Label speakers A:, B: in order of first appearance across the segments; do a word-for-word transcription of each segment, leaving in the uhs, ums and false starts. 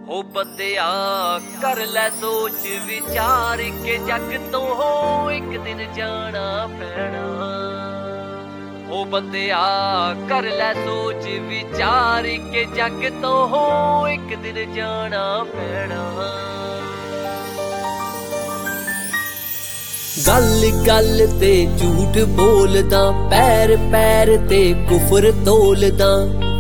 A: हो बंदिया कर लै सोच विचार के जग तो हो एक दिन जाना पैना। हो बंदिया कर लै सोच विचार के जग तो हो एक दिन जाना पैना। गल गल ते झूठ बोलदा, पैर पैर ते कुफर तोलदा।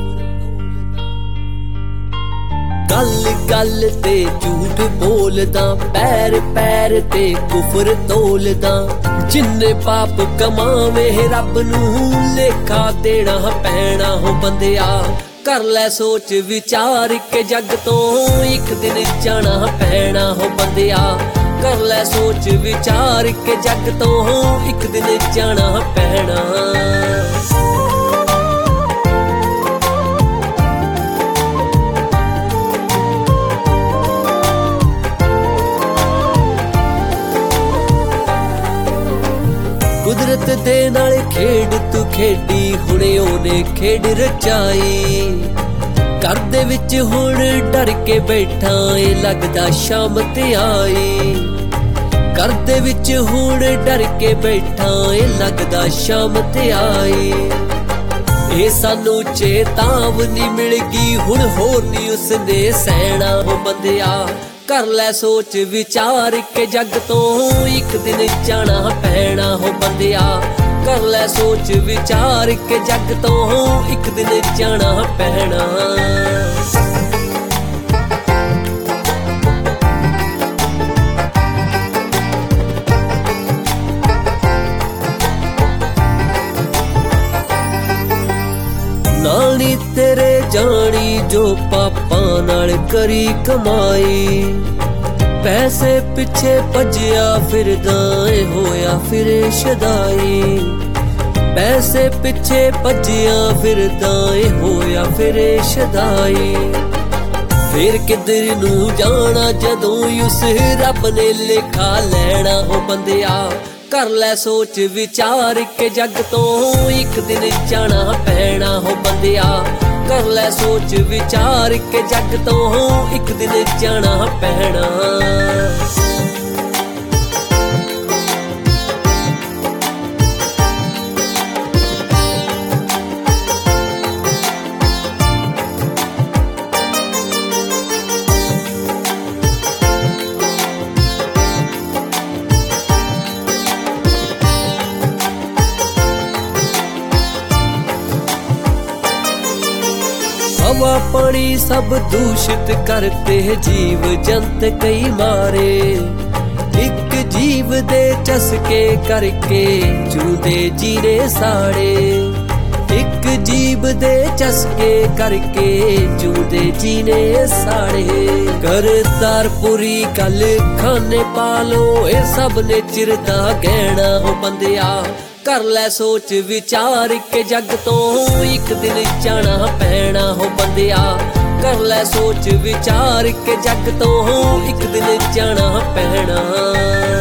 A: गल गल ते झूठ बोलदा, पैर पैर ते कुफर तोलदा। जिन्ने पाप कमावे रब नूं लेखा देना पैना। हो बंदिया कर लै सोच विचार के जग तो एक दिन जाना पैना। हो बंदिया कर लै सोच विचार के जग तो एक दिन जाना पैना। कुदरत दे नाल खेड तू खेडी, हुणे ओने खेड रचाई। घर दे विच हुण डर के बैठा ए लगदा शाम ते आई। घर दे विच हुण डर के बैठा ए लगदा शाम ते आई। ए सानू चेतावनी मिल गई हुण होर नी उसने सहना। हो बंदिया कर लै सोच विचार के जग तो एक दिन जाना पैना। हो बंदिया कर लै सोच विचार के जग तो एक दिन जाना पैना। नानी तेरे जानी जो पापा नाल करी कमाई। पैसे पिछे भजिया फिरदा ए होया फिर शदाई। पैसे पिछे भजिया फिरदा ए होया फिर शदाई। फिर किधर नू जाना जदों उस रब ने लेखा लैना। हो बंदिया कर लै सोच विचार के जग तो एक दिन जाना पैना। हो बंदिया कर लै सोच विचार के जग तो एक दिन जाना पैना। हवा पानी सब दूषित करते जीव जंत कई मारे। एक जीव दे चस्के करके जूदे जीने साड़े। एक जीव दे चस्के करके जूदे जीने साड़े। करतार पूरी गल खाने पालो ए सब ने चिरदा गहना। हो बंदिया कर लै सोच विचार के जग तो एक दिन जाना पैना। हो बंदिया कर लै सोच विचार के जग तो एक दिन जाना पैना।